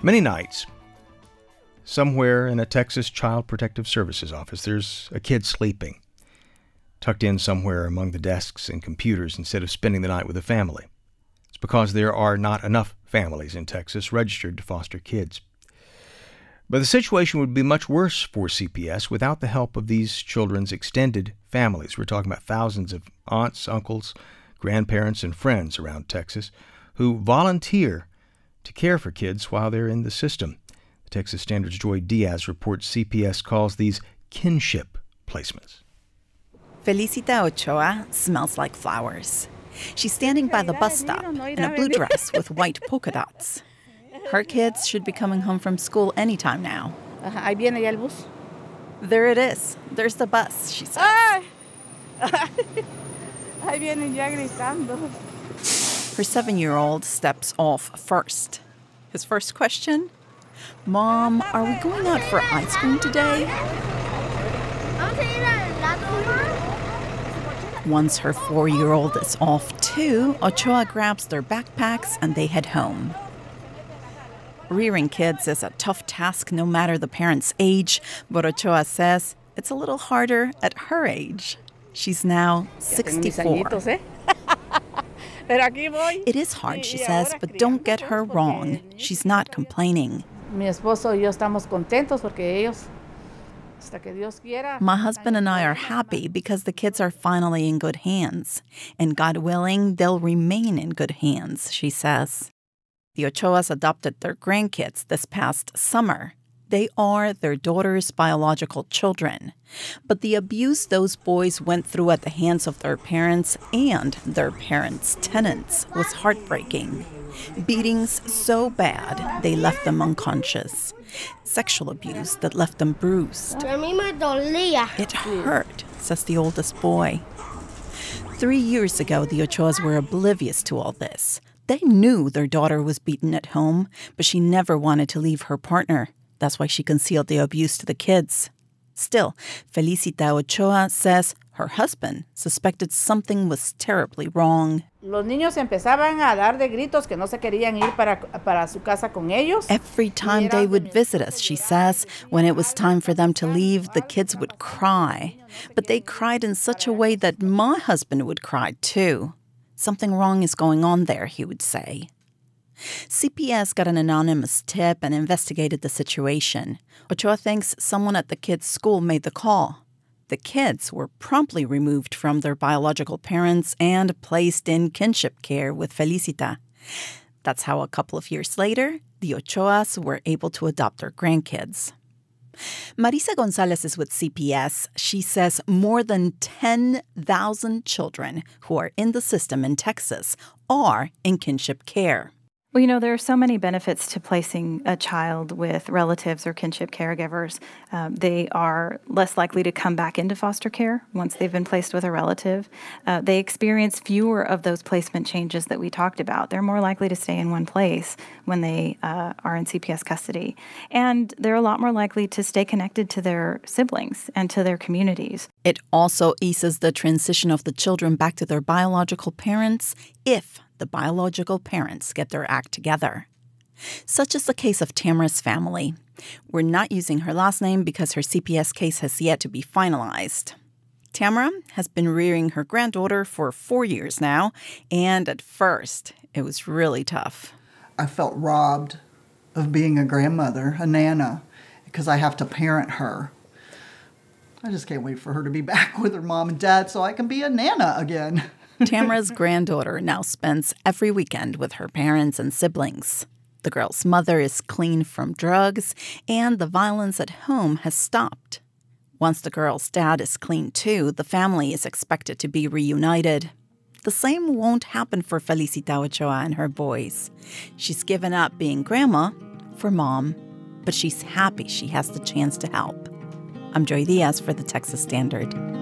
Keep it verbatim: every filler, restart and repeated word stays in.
Many nights, somewhere in a Texas Child Protective Services office, there's a kid sleeping, tucked in somewhere among the desks and computers instead of spending the night with a family. It's because there are not enough families in Texas registered to foster kids. But the situation would be much worse for C P S without the help of these children's extended families. We're talking about thousands of aunts, uncles, grandparents, and friends around Texas who volunteer to care for kids while they're in the system. The Texas Standard's Joy Diaz reports C P S calls these kinship placements. Felicita Ochoa smells like flowers. She's standing by the bus stop in a blue dress with white polka dots. Her kids should be coming home from school anytime now. Ahí viene ya el bus. There it is. There's the bus, she says. Ahí vienen ya gritando. Her seven-year-old steps off first. His first question, Mom, are we going out for ice cream today? Once her four-year-old is off too, Ochoa grabs their backpacks and they head home. Rearing kids is a tough task no matter the parent's age, but Ochoa says it's a little harder at her age. She's now sixty-four. It is hard, she says, but don't get her wrong. She's not complaining. Mi esposo y yo estamos contentos porque ellos, hasta que Dios quiera. My husband and I are happy because the kids are finally in good hands. And God willing, they'll remain in good hands, she says. The Ochoas adopted their grandkids this past summer. They are their daughter's biological children. But the abuse those boys went through at the hands of their parents and their parents' tenants was heartbreaking. Beatings so bad they left them unconscious. Sexual abuse that left them bruised. It hurt, says the oldest boy. Three years ago, the Ochoas were oblivious to all this. They knew their daughter was beaten at home, but she never wanted to leave her partner. That's why she concealed the abuse to the kids. Still, Felicita Ochoa says her husband suspected something was terribly wrong. Los niños empezaban a dar de gritos que no se querían ir para, para su casa con ellos. Every time they would visit us, she says, when it was time for them to leave, the kids would cry. But they cried in such a way that my husband would cry too. Something wrong is going on there, he would say. C P S got an anonymous tip and investigated the situation. Ochoa thinks someone at the kids' school made the call. The kids were promptly removed from their biological parents and placed in kinship care with Felicita. That's how a couple of years later, the Ochoas were able to adopt their grandkids. Marisa Gonzalez is with C P S. She says more than ten thousand children who are in the system in Texas are in kinship care. Well, you know, there are so many benefits to placing a child with relatives or kinship caregivers. Um, they are less likely to come back into foster care once they've been placed with a relative. Uh, they experience fewer of those placement changes that we talked about. They're more likely to stay in one place when they uh, are in C P S custody. And they're a lot more likely to stay connected to their siblings and to their communities. It also eases the transition of the children back to their biological parents if the biological parents get their act together. Such is the case of Tamara's family. We're not using her last name because her C P S case has yet to be finalized. Tamara has been rearing her granddaughter for four years now, and at first, it was really tough. I felt robbed of being a grandmother, a nana, because I have to parent her. I just can't wait for her to be back with her mom and dad so I can be a nana again. Tamara's granddaughter now spends every weekend with her parents and siblings. The girl's mother is clean from drugs, and the violence at home has stopped. Once the girl's dad is clean too, the family is expected to be reunited. The same won't happen for Felicita Ochoa and her boys. She's given up being grandma for mom, but she's happy she has the chance to help. I'm Joy Diaz for the Texas Standard.